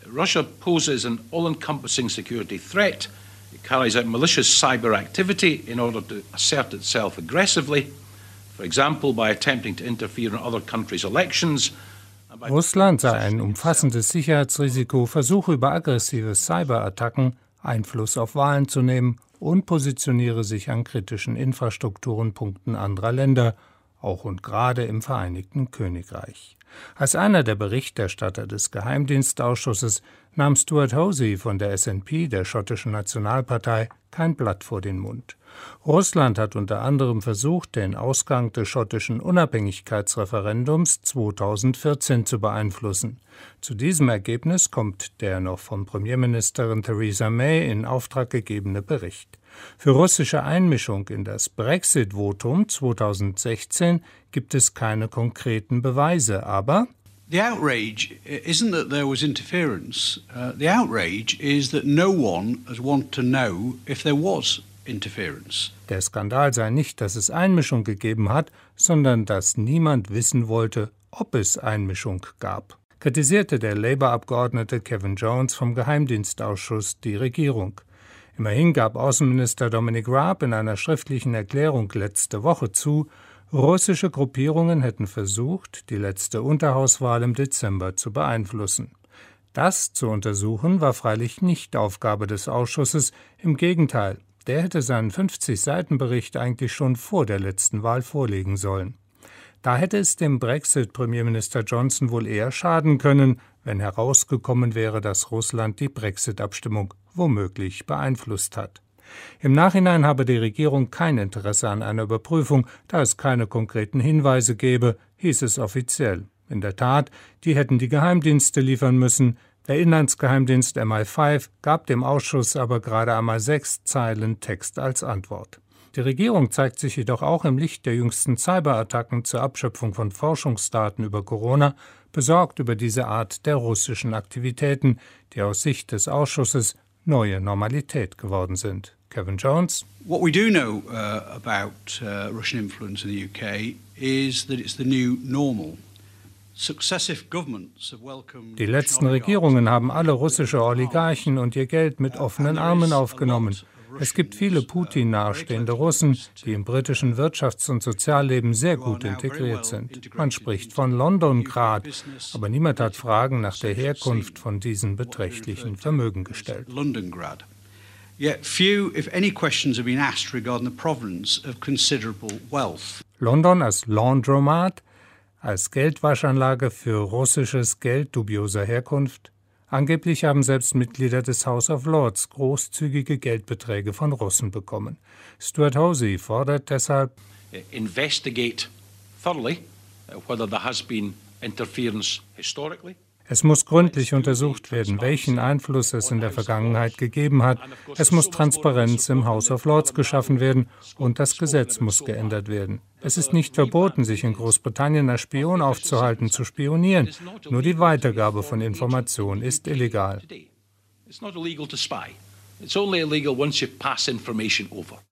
Russia poses an all-encompassing security threat. It carries out malicious cyber activity in order to assert itself aggressively, for example by attempting to interfere in other countries' elections. Russland sei ein umfassendes Sicherheitsrisiko, versuche über aggressive Cyberattacken Einfluss auf Wahlen zu nehmen und positioniere sich an kritischen Infrastrukturenpunkten anderer Länder, auch und gerade im Vereinigten Königreich. Als einer der Berichterstatter des Geheimdienstausschusses nahm Stuart Hosey von der SNP, der schottischen Nationalpartei, kein Blatt vor den Mund. Russland hat unter anderem versucht, den Ausgang des schottischen Unabhängigkeitsreferendums 2014 zu beeinflussen. Zu diesem Ergebnis kommt der noch von Premierministerin Theresa May in Auftrag gegebene Bericht. Für russische Einmischung in das Brexit-Votum 2016 gibt es keine konkreten Beweise, aber the outrage isn't that there was interference. The outrage is that no one has wanted to know if there was interference. Der Skandal sei nicht, dass es Einmischung gegeben hat, sondern dass niemand wissen wollte, ob es Einmischung gab, kritisierte der Labour-Abgeordnete Kevin Jones vom Geheimdienstausschuss die Regierung. Immerhin gab Außenminister Dominic Raab in einer schriftlichen Erklärung letzte Woche zu, russische Gruppierungen hätten versucht, die letzte Unterhauswahl im Dezember zu beeinflussen. Das zu untersuchen war freilich nicht Aufgabe des Ausschusses, im Gegenteil, der hätte seinen 50-Seiten-Bericht eigentlich schon vor der letzten Wahl vorlegen sollen. Da hätte es dem Brexit-Premierminister Johnson wohl eher schaden können, wenn herausgekommen wäre, dass Russland die Brexit-Abstimmung womöglich beeinflusst hat. Im Nachhinein habe die Regierung kein Interesse an einer Überprüfung, da es keine konkreten Hinweise gebe, hieß es offiziell. In der Tat, die hätten die Geheimdienste liefern müssen. Der Inlandsgeheimdienst MI5 gab dem Ausschuss aber gerade einmal 6 Zeilen Text als Antwort. Die Regierung zeigt sich jedoch auch im Licht der jüngsten Cyberattacken zur Abschöpfung von Forschungsdaten über Corona besorgt über diese Art der russischen Aktivitäten, die aus Sicht des Ausschusses neue Normalität geworden sind. Kevin Jones. What we do know about Russian influence in the UK is that it's the new normal. Die letzten Regierungen haben alle russische Oligarchen und ihr Geld mit offenen Armen aufgenommen. Es gibt viele Putin nahestehende Russen, die im britischen Wirtschafts- und Sozialleben sehr gut integriert sind. Man spricht von London-Grad, aber niemand hat Fragen nach der Herkunft von diesen beträchtlichen Vermögen gestellt. Yet few, if any, questions have been asked regarding the provenance of considerable wealth. London als Laundromat, als Geldwaschanlage für russisches Geld dubioser Herkunft. Angeblich haben selbst Mitglieder des House of Lords großzügige Geldbeträge von Russen bekommen. Stuart Hosey fordert deshalb: Investigate thoroughly whether there has been interference historically. Es muss gründlich untersucht werden, welchen Einfluss es in der Vergangenheit gegeben hat. Es muss Transparenz im House of Lords geschaffen werden und das Gesetz muss geändert werden. Es ist nicht verboten, sich in Großbritannien als Spion aufzuhalten, zu spionieren. Nur die Weitergabe von Informationen ist illegal. It's not illegal to spy. It's only illegal once you pass information over.